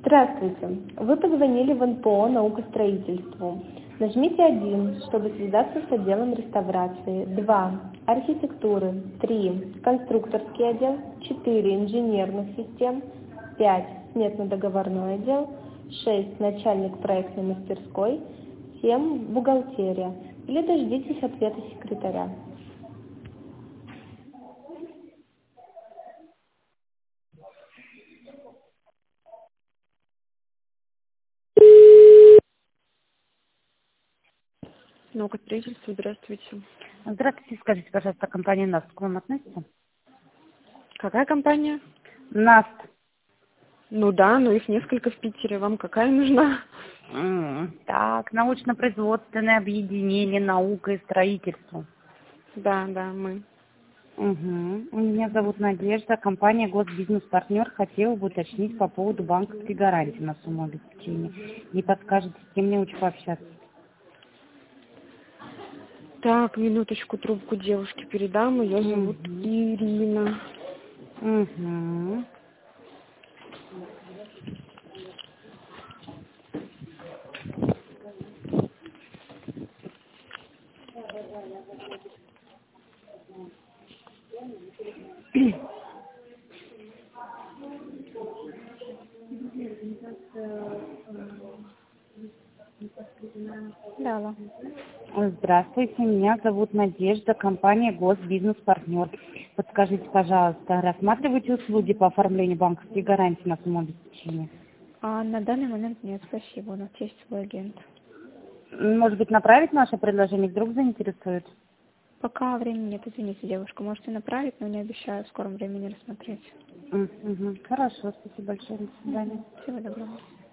Здравствуйте. Вы позвонили в НПО «Наукостроительству». Нажмите 1, чтобы связаться с отделом реставрации, 2 архитектуры, 3 конструкторский отдел, 4 инженерных систем, 5 сметно-договорной отдел, 6 начальник проектной мастерской, 7 бухгалтерия. Или дождитесь ответа секретаря. Наукостроительство, здравствуйте. Здравствуйте, скажите, пожалуйста, компания НАСТ к вам относится? Какая компания? НАСТ. Ну да, но их несколько в Питере. Вам какая нужна? Так, научно-производственное объединение «Наука и строительство». Да, мы. Угу. Меня зовут Надежда, компания «Госбизнес-партнер». Хотела бы уточнить по поводу банковской гарантии на сумму обеспечения. Не подскажете, с кем мне лучше пообщаться? Так, минуточку, трубку девушке передам. Ее зовут Ирина. Угу. Да, алло. Здравствуйте, меня зовут Надежда, компания «Госбизнес-партнер». Подскажите, пожалуйста, рассматриваете услуги по оформлению банковской гарантии на сумму обеспечения? На данный момент нет, спасибо. У нас есть свой агент. Может быть, направить наше предложение, вдруг заинтересует? Пока времени нет, извините, девушка. Можете направить, но не обещаю в скором времени рассмотреть. Хорошо, спасибо большое, до свидания. Всего доброго.